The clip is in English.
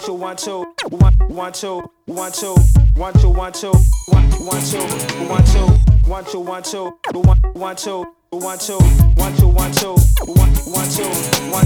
two, one, two, one, one, two, one, two, one, two, one, two, one, one, two, one, two, one, two, one, two, one, one, two, one, two, one, two, one, two, one, one, two, one,